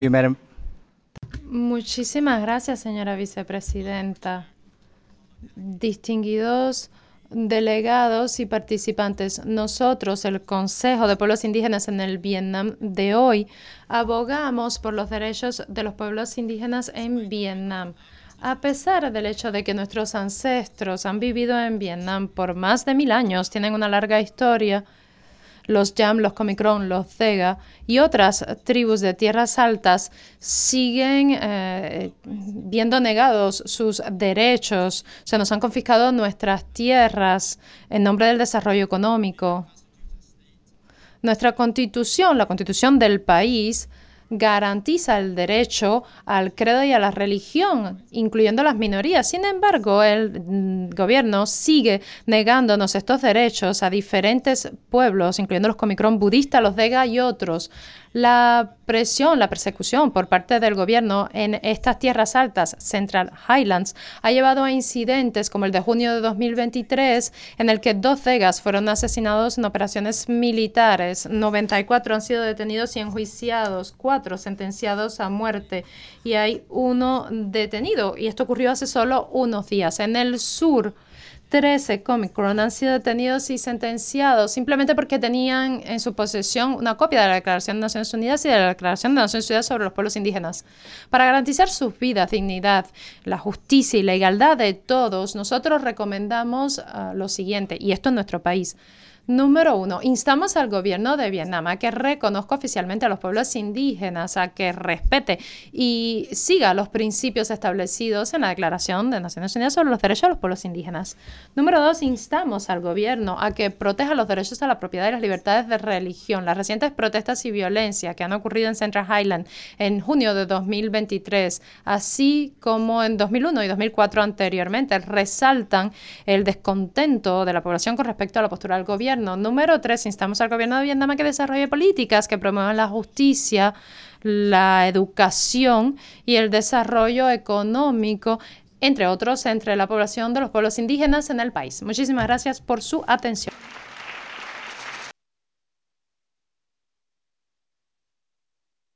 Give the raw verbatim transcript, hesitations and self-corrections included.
Madam. Muchísimas gracias, señora vicepresidenta. Distinguidos delegados y participantes, nosotros, el Consejo de Pueblos Indígenas en el Vietnam de hoy, abogamos por los derechos de los pueblos indígenas en Vietnam. A pesar del hecho de que nuestros ancestros han vivido en Vietnam por más de mil años, tienen una larga historia, los Yam, los Comicron, los Cega y otras tribus de tierras altas siguen eh, viendo negados sus derechos. Se nos han confiscado nuestras tierras en nombre del desarrollo económico. Nuestra constitución, la constitución del país, garantiza el derecho al credo y a la religión, incluyendo las minorías. Sin embargo, el mm, gobierno sigue negándonos estos derechos a diferentes pueblos, incluyendo los comicron budistas, los Dega y otros. La presión, la persecución por parte del gobierno en estas tierras altas, Central Highlands, ha llevado a incidentes como el de junio de dos mil veintitrés, en el que dos Degas fueron asesinados en operaciones militares. noventa y cuatro han sido detenidos y enjuiciados, cuatro sentenciados a muerte y hay uno detenido. Y esto ocurrió hace solo unos días. En el sur, trece Comicron han sido detenidos y sentenciados simplemente porque tenían en su posesión una copia de la Declaración de Naciones Unidas y de la Declaración de Naciones Unidas sobre los Pueblos Indígenas. Para garantizar sus vidas, dignidad, la justicia y la igualdad de todos, nosotros recomendamos uh, lo siguiente, y esto en nuestro país. Número uno, instamos al gobierno de Vietnam a que reconozca oficialmente a los pueblos indígenas, a que respete y siga los principios establecidos en la Declaración de Naciones Unidas sobre los Derechos de los Pueblos Indígenas. Número dos, instamos al gobierno a que proteja los derechos a la propiedad y las libertades de religión. Las recientes protestas y violencia que han ocurrido en Central Highland en junio de dos mil veintitrés, así como en dos mil uno y dos mil cuatro anteriormente, resaltan el descontento de la población con respecto a la postura del gobierno. Número tres, instamos al gobierno de Vietnam a que desarrolle políticas que promuevan la justicia, la educación y el desarrollo económico, entre otros, entre la población de los pueblos indígenas en el país. Muchísimas gracias por su atención.